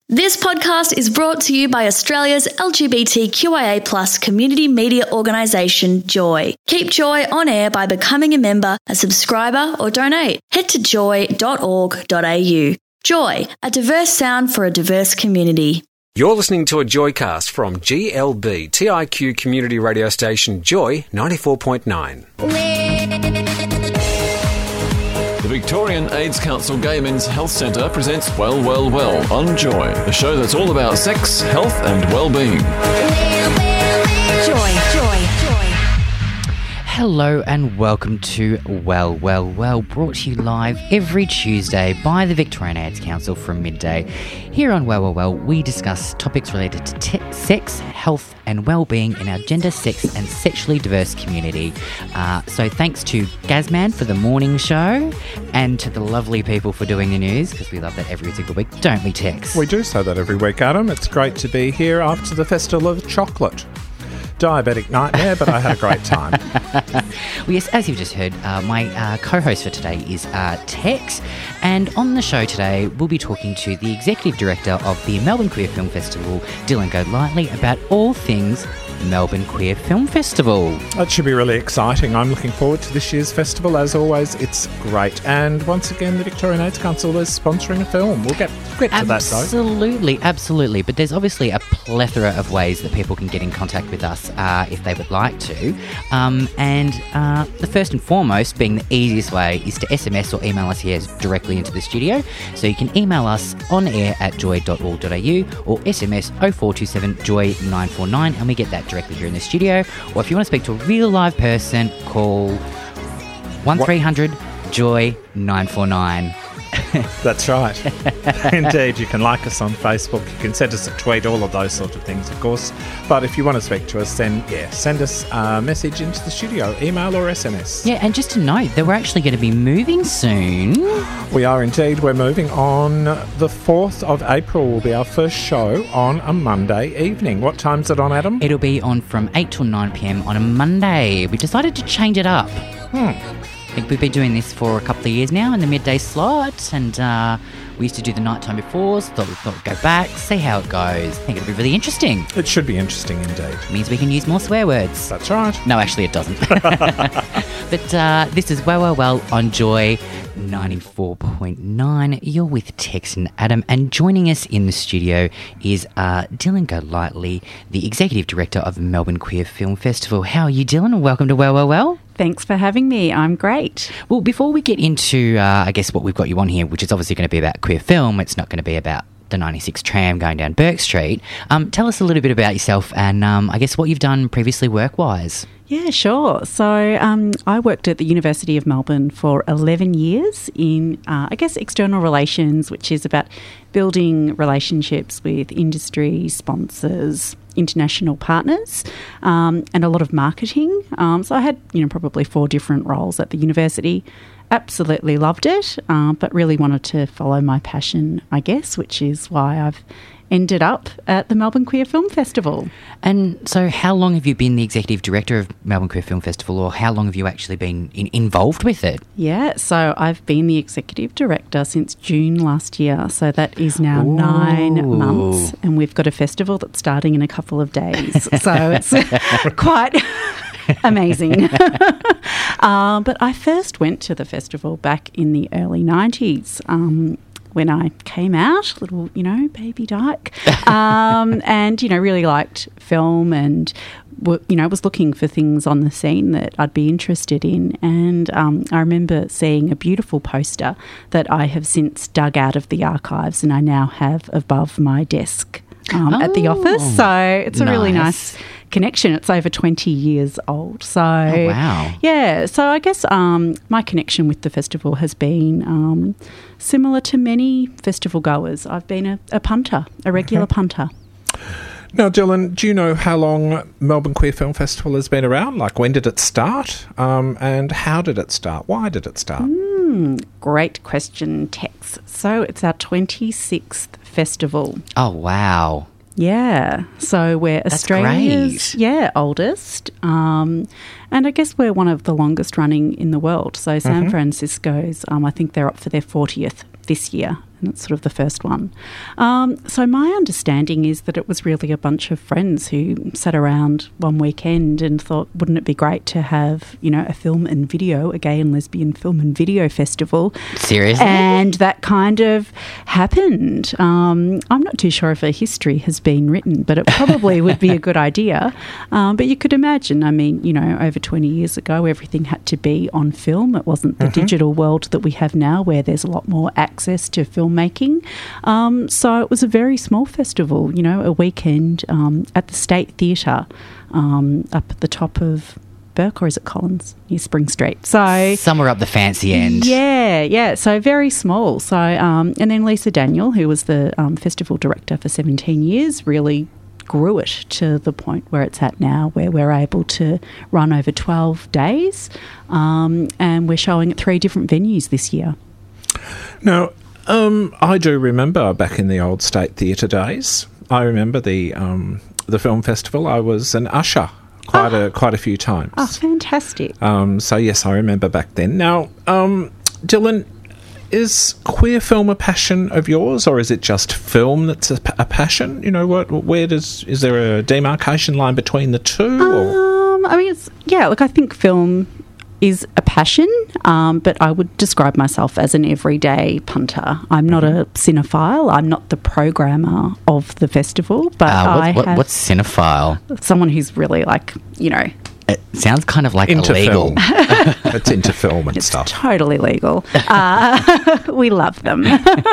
This podcast is brought to you by Australia's LGBTQIA+ community media organisation, Joy. Keep Joy on air by becoming a member, a subscriber or donate. Head to joy.org.au. Joy, a diverse sound for a diverse community. You're listening to a Joycast from GLB, TIQ community radio station Joy 94.9. The Victorian AIDS Council Gay Men's Health Centre presents Well, Well, Well on Joy, a show that's all about sex, health and well-being. Joy. Hello and welcome to Well, Well, Well, brought to you live every Tuesday by the Victorian AIDS Council from midday. Here on Well, Well, Well, we discuss topics related to sex, health and well-being in our gender, sex and sexually diverse community. So thanks to Gazman for the morning show and to the lovely people for doing the news, because we love that every single week, don't we, Tex? We do say that every week, Adam. It's great to be here after the Festival of Chocolate. Diabetic nightmare, but I had a great time. Well, yes, as you've just heard, my co-host for today is Tex, and on the show today we'll be talking to the Executive Director of the Melbourne Queer Film Festival, Dylan Golightly, about all things Melbourne Queer Film Festival. That should be really exciting. I'm looking forward to this year's festival. As always, it's great. And once again, the Victorian AIDS Council is sponsoring a film. We'll get to that, though. Absolutely. But there's obviously a plethora of ways that people can get in contact with us if they would like to. And the first and foremost, being the easiest way, is to SMS or email us here directly into the studio. So you can email us on air at joy.org.au or SMS 0427 joy 949, and we get that directly here in the studio. Or if you want to speak to a real live person, call 1300 joy 949. That's right. Indeed, you can like us on Facebook, you can send us a tweet, all of those sort of things, of course. But if you want to speak to us, then, send us a message into the studio, email or SMS. Yeah, and just to note that we're actually going to be moving soon. We are indeed. We're moving on the 4th of April will be our first show on a Monday evening. What time's it on, Adam? It'll be on from 8 till 9 p.m. on a Monday. We decided to change it up. I think we've been doing this for a couple of years now in the midday slot, and we used to do the nighttime before, so we thought we'd go back, see how it goes. I think it'll be really interesting. It should be interesting indeed. It means we can use more swear words. That's right. No, actually it doesn't. But this is Well, Well, Well on Joy 94.9. You're with Tex and Adam, and joining us in the studio is Dylan Golightly, the Executive Director of the Melbourne Queer Film Festival. How are you, Dylan? Welcome to Well, Well, Well. Thanks for having me. I'm great. Well, before we get into, I guess, what we've got you on here, which is obviously going to be about queer film, it's not going to be about the 96 tram going down Burke Street. Tell us a little bit about yourself and, I guess, what you've done previously work-wise. Yeah, sure. So I worked at the University of Melbourne for 11 years in, external relations, which is about building relationships with industry, sponsors, international partners, and a lot of marketing. So I had, probably 4 different roles at the university. Absolutely loved it, but really wanted to follow my passion, I guess, which is why I've ended up at the Melbourne Queer Film Festival. And so how long have you been the Executive Director of Melbourne Queer Film Festival, or how long have you actually been involved with it? Yeah, so I've been the Executive Director since June last year, so that is now 9 months, and we've got a festival that's starting in a couple of days, so it's quite amazing. But I first went to the festival back in the early 90s, when I came out, little, baby dyke, and, really liked film and, was looking for things on the scene that I'd be interested in. And I remember seeing a beautiful poster that I have since dug out of the archives and I now have above my desk at the office. So it's a really nice connection. It's over 20 years old. So, wow. Yeah. So I guess my connection with the festival has been similar to many festival goers. I've been a punter, a regular punter. Now, Dylan, do you know how long Melbourne Queer Film Festival has been around? Like, when did it start? And how did it start? Why did it start? Great question, Tex. So it's our 26th festival. Oh, wow. Yeah. So we're That's Australia's great. oldest. And I guess we're one of the longest running in the world. So San Francisco's, I think they're up for their 40th this year. And it's sort of the first one. So my understanding is that it was really a bunch of friends who sat around one weekend and thought, wouldn't it be great to have, a film and video, a gay and lesbian film and video festival? Seriously? And that kind of happened. I'm not too sure if a history has been written, but it probably would be a good idea. But you could imagine, over 20 years ago, everything had to be on film. It wasn't the digital world that we have now where there's a lot more access to filmmaking. So it was a very small festival, a weekend at the State Theatre up at the top of Burke, or is it Collins, near Spring Street? So somewhere up the fancy end. Yeah. So very small. So and then Lisa Daniel, who was the festival director for 17 years, really grew it to the point where it's at now, where we're able to run over 12 days, and we're showing at 3 different venues this year. Now, I do remember back in the old State Theatre days. I remember the film festival. I was an usher quite a few times. Oh, fantastic! So yes, I remember back then. Now, Dylan, is queer film a passion of yours, or is it just film that's a passion? Is there a demarcation line between the two? I think film is a passion, but I would describe myself as an everyday punter. I'm not a cinephile. I'm not the programmer of the festival, but what's cinephile? Someone who's really It sounds kind of like into illegal. It's into film and stuff. It's totally legal. We love them.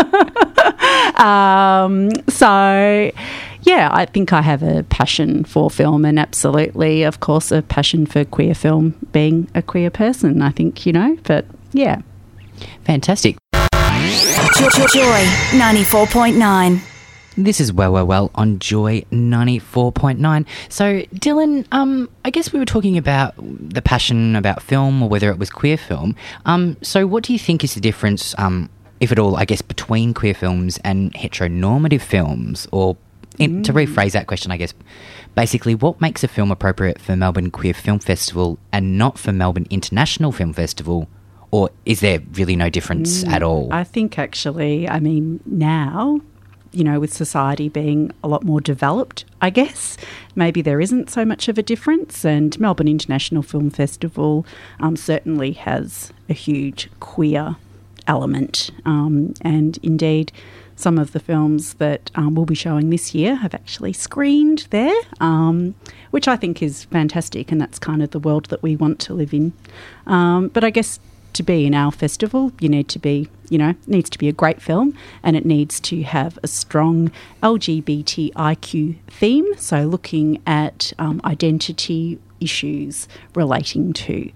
Yeah, I think I have a passion for film and absolutely, of course, a passion for queer film, being a queer person, I think, but yeah. Fantastic. Joy 94.9. This is Well on Joy 94.9. So, Dylan, I guess we were talking about the passion about film or whether it was queer film. So what do you think is the difference, if at all, I guess, between queer films and heteronormative films? Or to rephrase that question, I guess, basically, what makes a film appropriate for Melbourne Queer Film Festival and not for Melbourne International Film Festival? Or is there really no difference at all? I think actually, now, with society being a lot more developed, I guess, maybe there isn't so much of a difference. And Melbourne International Film Festival certainly has a huge queer element. And indeed, some of the films that we'll be showing this year have actually screened there, which I think is fantastic, and that's kind of the world that we want to live in. But I guess to be in our festival, you need to be, it needs to be a great film, and it needs to have a strong LGBTIQ theme, so looking at identity issues relating to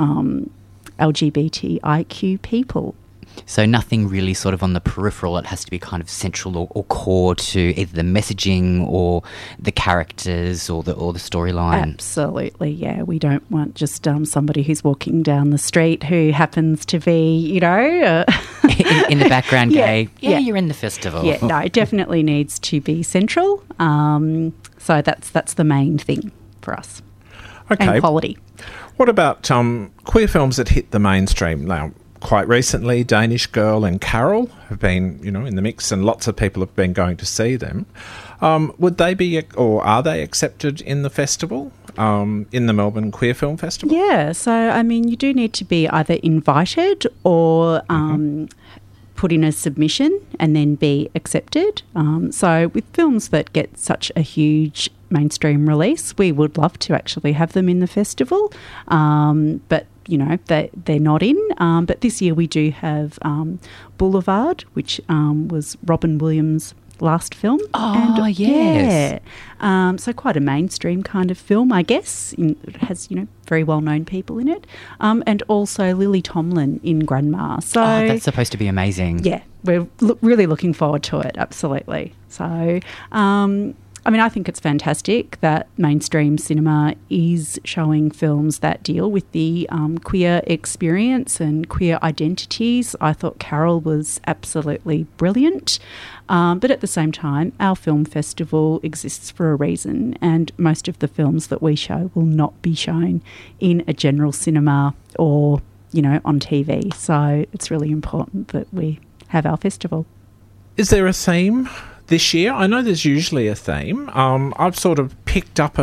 LGBTIQ people. So nothing really sort of on the peripheral. It has to be kind of central or core to either the messaging or the characters or the storyline. Absolutely, yeah. We don't want just somebody who's walking down the street who happens to be, in the background gay. Yeah, you're in the festival. Yeah, no, it definitely needs to be central. So that's the main thing for us. Okay. And quality. What about queer films that hit the mainstream now? Quite recently, Danish Girl and Carol have been, in the mix, and lots of people have been going to see them. Would they be, or are they accepted in the festival, in the Melbourne Queer Film Festival? Yeah, so, you do need to be either invited or put in a submission and then be accepted. So with films that get such a huge mainstream release, we would love to actually have them in the festival, but they're not in. But this year we do have Boulevard, which was Robin Williams' last film. Oh, and, yes. Yeah. So quite a mainstream kind of film, I guess. It has, very well-known people in it. And also Lily Tomlin in Grandma. So that's supposed to be amazing. Yeah, we're really looking forward to it, absolutely. So, I mean, I think it's fantastic that mainstream cinema is showing films that deal with the queer experience and queer identities. I thought Carol was absolutely brilliant. But at the same time, our film festival exists for a reason, and most of the films that we show will not be shown in a general cinema or, on TV. So it's really important that we have our festival. Is there a theme this year? I know there's usually a theme. I've sort of picked up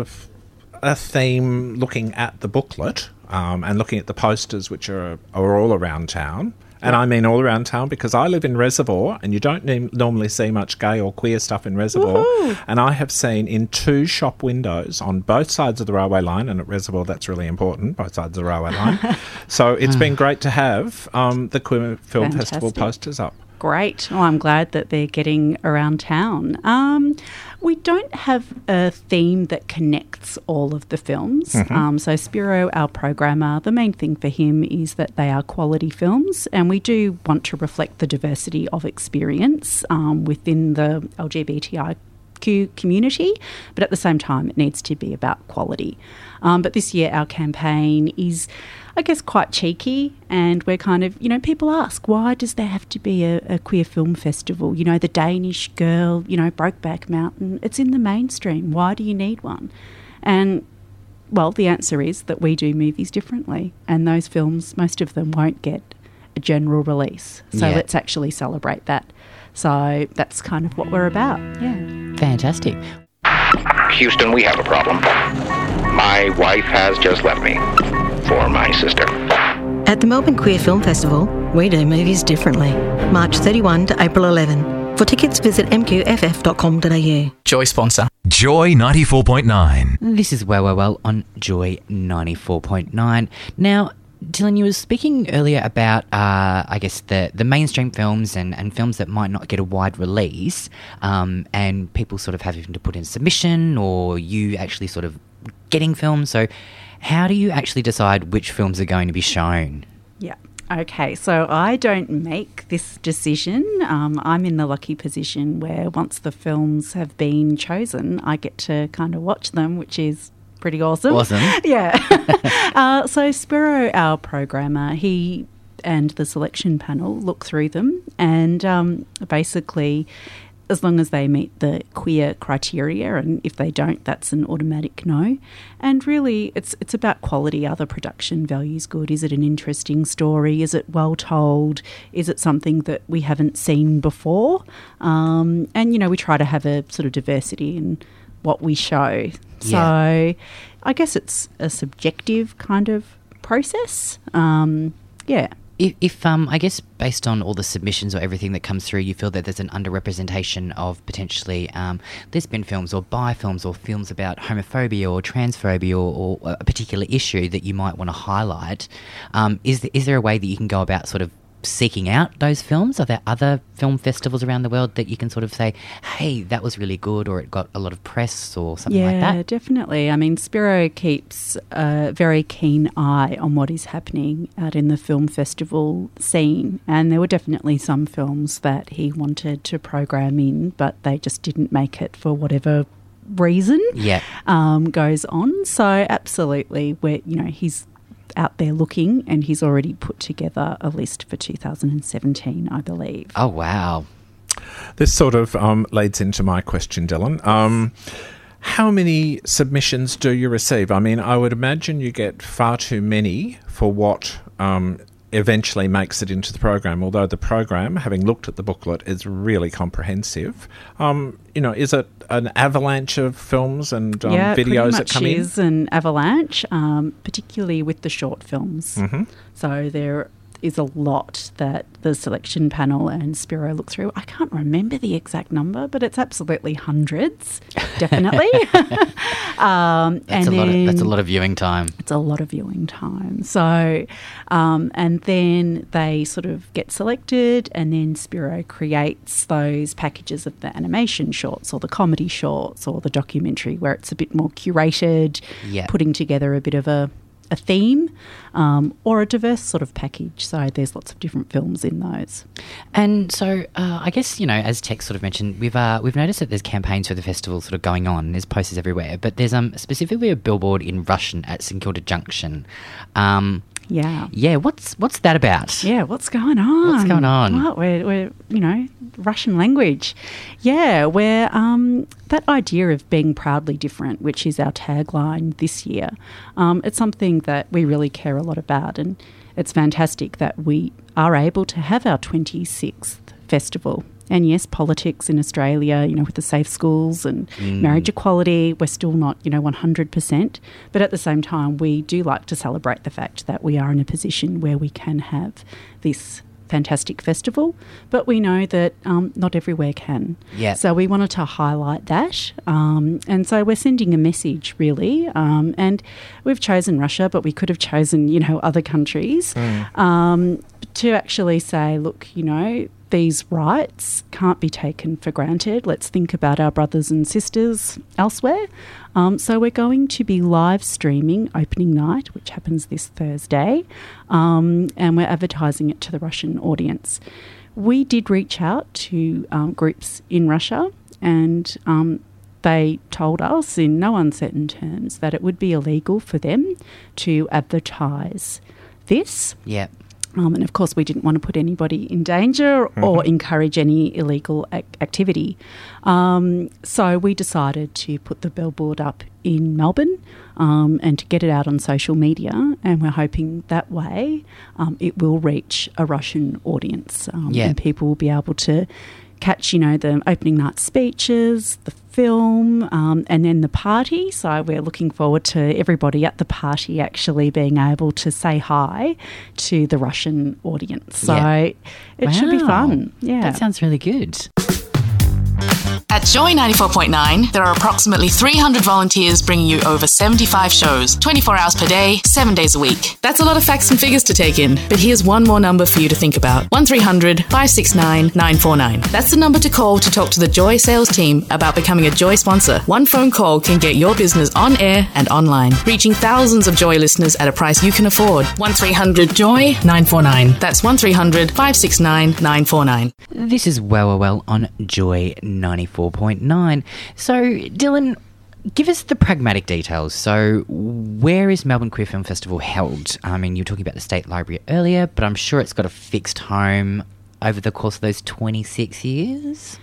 a theme looking at the booklet and looking at the posters, which are all around town. And I mean all around town because I live in Reservoir and you don't normally see much gay or queer stuff in Reservoir. Woohoo! And I have seen in 2 shop windows on both sides of the railway line, and at Reservoir that's really important, both sides of the railway line. So it's been great to have the Queer Film Festival posters up. Great. Well, I'm glad that they're getting around town. We don't have a theme that connects all of the films. So Spiro, our programmer, the main thing for him is that they are quality films, and we do want to reflect the diversity of experience within the LGBTIQ community, but at the same time it needs to be about quality. But this year our campaign is, I guess, quite cheeky, and we're kind of, people ask, why does there have to be a queer film festival? The Danish Girl, Brokeback Mountain, it's in the mainstream. Why do you need one? And, well, the answer is that we do movies differently, and those films, most of them won't get a general release. So let's actually celebrate that. So that's kind of what we're about, Fantastic. Houston, we have a problem. My wife has just left me for my sister. At the Melbourne Queer Film Festival, we do movies differently. March 31 to April 11. For tickets, visit mqff.com.au. Joy sponsor. Joy 94.9. This is Well on Joy 94.9. Now, Dylan, you were speaking earlier about, I guess, the mainstream films and films that might not get a wide release, and people sort of having to put in submission, or you actually sort of getting films. So how do you actually decide which films are going to be shown? Yeah. Okay, so I don't make this decision. I'm in the lucky position where once the films have been chosen, I get to kind of watch them, which is pretty awesome. Yeah. So Spiro, our programmer, he and the selection panel look through them, and basically, as long as they meet the queer criteria, and if they don't, that's an automatic no. And really, it's about quality. Are the production values good? Is it an interesting story? Is it well told? Is it something that we haven't seen before? And, we try to have a sort of diversity in what we show. So I guess it's a subjective kind of process. If I guess based on all the submissions or everything that comes through, you feel that there's an underrepresentation of potentially lesbian films or bi films or films about homophobia or transphobia or a particular issue that you might want to highlight, is there a way that you can go about sort of seeking out those films? Are there other film festivals around the world that you can sort of say, hey, that was really good, or it got a lot of press or something like that? Yeah, definitely. I mean, Spiro keeps a very keen eye on what is happening out in the film festival scene, and there were definitely some films that he wanted to program in, but they just didn't make it for whatever reason goes on. So absolutely, he's out there looking, and he's already put together a list for 2017, I believe. Oh, wow. This sort of leads into my question, Dylan. How many submissions do you receive? I mean, I would imagine you get far too many for what eventually makes it into the program, although the program, having looked at the booklet, is really comprehensive. Is it an avalanche of films and videos that come in? Yeah, pretty much is an avalanche, particularly with the short films. Mm-hmm. So there is a lot that the selection panel and Spiro look through. I can't remember the exact number, but it's absolutely hundreds, definitely. That's a lot of viewing time. It's a lot of viewing time. So, and then they sort of get selected, and then Spiro creates those packages of the animation shorts or the comedy shorts or the documentary where it's a bit more curated, putting together a bit of a a theme or a diverse sort of package. So there's lots of different films in those. And so I guess, as Tex sort of mentioned, we've noticed that there's campaigns for the festival sort of going on. There's posters everywhere, but there's specifically a billboard in Russian at St Kilda Junction. Yeah, what's that about? Yeah, what's going on? What's going on? Well, we're Russian language. Yeah, we're that idea of being proudly different, which is our tagline this year. It's something that we really care a lot about, and it's fantastic that we are able to have our 26th festival. And yes, politics in Australia, with the safe schools and marriage equality, we're still not, 100%. But at the same time, we do like to celebrate the fact that we are in a position where we can have this fantastic festival. But we know that not everywhere can. Yeah. So we wanted to highlight that. And so we're sending a message, really. And we've chosen Russia, but we could have chosen, other countries to actually say, look, these rights can't be taken for granted. Let's think about our brothers and sisters elsewhere. So we're going to be live streaming opening night, which happens this Thursday, and we're advertising it to the Russian audience. We did reach out to groups in Russia, and they told us in no uncertain terms that it would be illegal for them to advertise this. Yeah. And of course, we didn't want to put anybody in danger or encourage any illegal activity. So we decided to put the billboard up in Melbourne and to get it out on social media. And we're hoping that way it will reach a Russian audience and people will be able to catch, the opening night speeches, the film, and then the party. So we're looking forward to everybody at the party actually being able to say hi to the Russian audience. So it should be fun. Yeah. That sounds really good. At Joy 94.9, there are approximately 300 volunteers bringing you over 75 shows, 24 hours per day, 7 days a week. That's a lot of facts and figures to take in, but here's one more number for you to think about. 1300 569 949. That's the number to call to talk to the Joy sales team about becoming a Joy sponsor. One phone call can get your business on air and online, reaching thousands of Joy listeners at a price you can afford. 1300 Joy 949. That's 1300 569 949. This is Well on Joy 94.9. So, Dylan, give us the pragmatic details. So, where is Melbourne Queer Film Festival held? I mean, you were talking about the State Library earlier, but I'm sure it's got a fixed home over the course of those 26 years?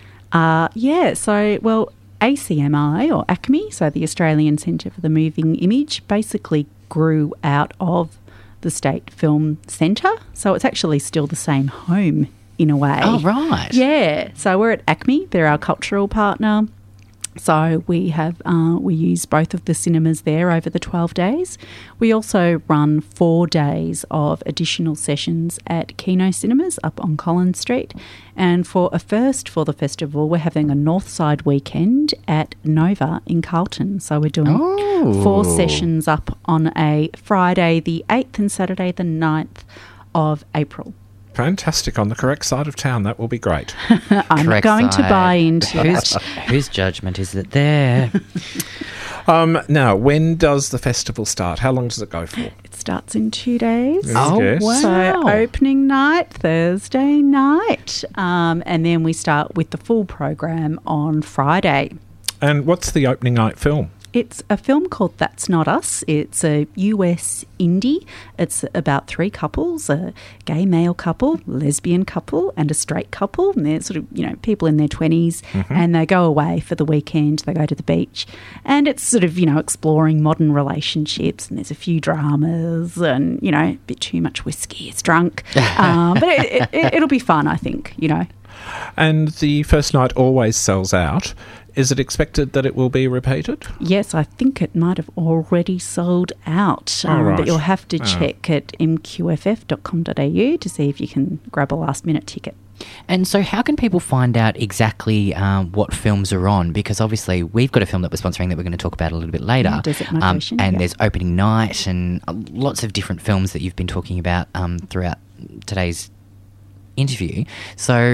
So, ACMI, or ACMI, so the Australian Centre for the Moving Image, basically grew out of the State Film Centre. So, it's actually still the same home in a way. Oh, right. Yeah. So we're at ACMI. They're our cultural partner. So we have we use both of the cinemas there over the 12 days. We also run 4 days of additional sessions at Kino Cinemas up on Collins Street. And for a first for the festival, we're having a Northside weekend at Nova in Carlton. So we're doing 4 sessions up on a Friday the 8th and Saturday the 9th of April. Fantastic. On the correct side of town. That will be great. I'm not going to buy into it. Whose judgment is it there? Now, when does the festival start? How long does it go for? It starts in 2 days. Yes. Wow. So opening night, Thursday night, and then we start with the full program on Friday. And what's the opening night film? It's a film called That's Not Us. It's a US indie. It's about 3 couples, a gay male couple, lesbian couple, and a straight couple. And they're sort of, people in their 20s, and they go away for the weekend. They go to the beach. And it's sort of, exploring modern relationships. And there's a few dramas and, a bit too much whiskey. It's drunk. But it'll be fun, I think, And the first night always sells out. Is it expected that it will be repeated? Yes, I think it might have already sold out. Right. But you'll have to check at mqff.com.au to see if you can grab a last-minute ticket. And so how can people find out exactly what films are on? Because obviously we've got a film that we're sponsoring that we're going to talk about a little bit later. Desert Migration, and there's opening night and lots of different films that you've been talking about throughout today's interview. So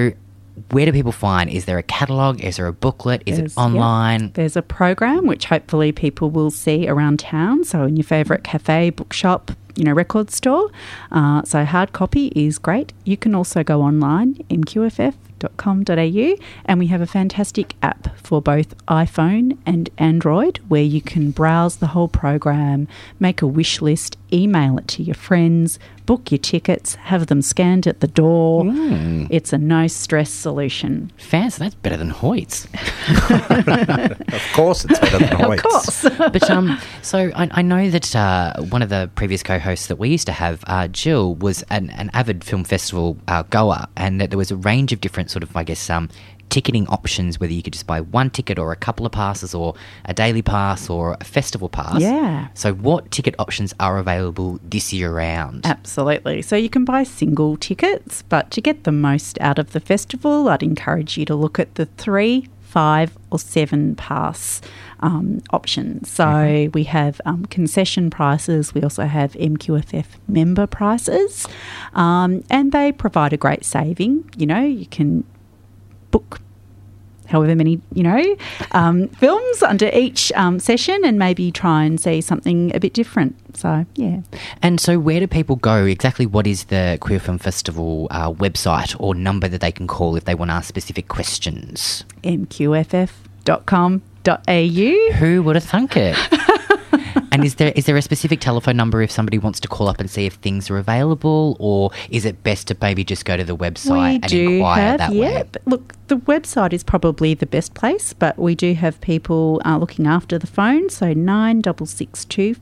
where do people find? Is there a catalogue? Is there a booklet? Is it online? Yeah. There's a program which hopefully people will see around town. So in your favourite cafe, bookshop, record store. So hard copy is great. You can also go online, mqff.com.au, and we have a fantastic app for both iPhone and Android where you can browse the whole program, make a wish list, email it to your friends, book your tickets, have them scanned at the door. It's a no-stress solution. Fancy, that's better than Hoyts. Of course it's better than Hoyts. Of course. But so I know that one of the previous co-hosts that we used to have, Jill, was an avid film festival goer, and that there was a range of different sort of, I guess, ticketing options, whether you could just buy one ticket or a couple of passes or a daily pass or a festival pass. Yeah. So what ticket options are available this year round? Absolutely. So you can buy single tickets, but to get the most out of the festival, I'd encourage you to look at the 3, 5 or 7 pass options. So we have concession prices. We also have MQFF member prices, and they provide a great saving. You can book however many, films under each session and maybe try and see something a bit different. So, yeah. And so where do people go? Exactly what is the Queer Film Festival website or number that they can call if they want to ask specific questions? mqff.com.au. Who would have thunk it? And is there a specific telephone number if somebody wants to call up and see if things are available, or is it best to maybe just go to the website and inquire that way? But look, the website is probably the best place, but we do have people looking after the phone, so 9662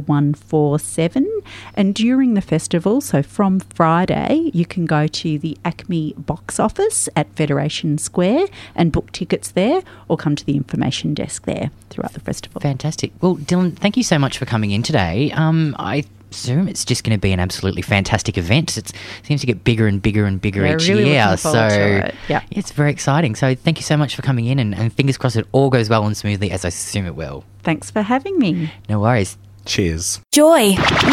4147. And during the festival, so from Friday, you can go to the Acme box office at Federation Square and book tickets there, or come to the information desk there throughout the festival. Fantastic. Well, Dylan, thank you so much for coming in today. I assume it's just going to be an absolutely fantastic event. It seems to get bigger and bigger and bigger each really year. Looking forward to it. Yeah. It's very exciting. So thank you so much for coming in, and fingers crossed it all goes well and smoothly, as I assume it will. Thanks for having me. No worries. Cheers. Joy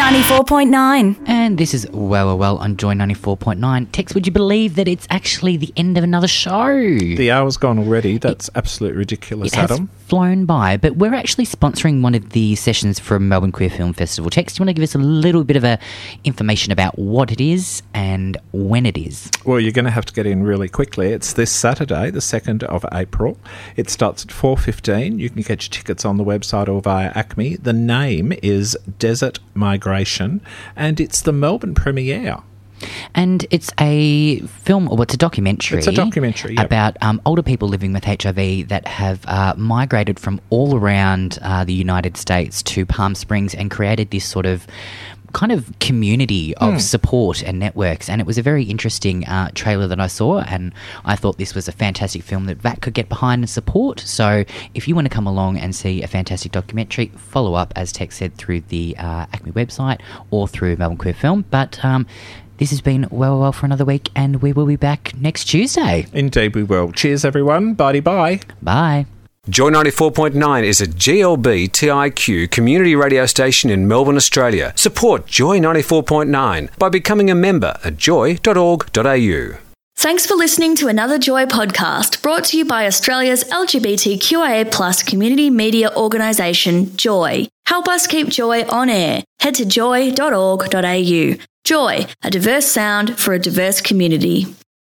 94.9. And this is Well on Joy 94.9. Tex, would you believe that it's actually the end of another show? The hour's gone already. That's absolutely ridiculous, Adam. Has flown by, but we're actually sponsoring one of the sessions from Melbourne Queer Film Festival. Tex, do you want to give us a little bit of information about what it is and when it is? Well, you're going to have to get in really quickly. It's this Saturday, the 2nd of April. It starts at 4:15. You can get your tickets on the website or via Acme. The name is Desert Migration, and it's the Melbourne premiere. And it's a film, or it's a documentary. It's a documentary, yep. About older people living with HIV that have migrated from all around the United States to Palm Springs and created this sort of kind of community of support and networks. And it was a very interesting trailer that I saw, and I thought this was a fantastic film that VAC could get behind and support. So if you want to come along and see a fantastic documentary, follow up, as Tex said, through the Acme website or through Melbourne Queer Film. But this has been Well for another week, and we will be back next Tuesday. Indeed we will. Cheers, everyone. Bye-bye. Bye. Joy 94.9 is a GLB TIQ community radio station in Melbourne, Australia. Support Joy 94.9 by becoming a member at joy.org.au. Thanks for listening to another Joy podcast brought to you by Australia's LGBTQIA+ community media organisation, Joy. Help us keep Joy on air. Head to joy.org.au. Joy, a diverse sound for a diverse community.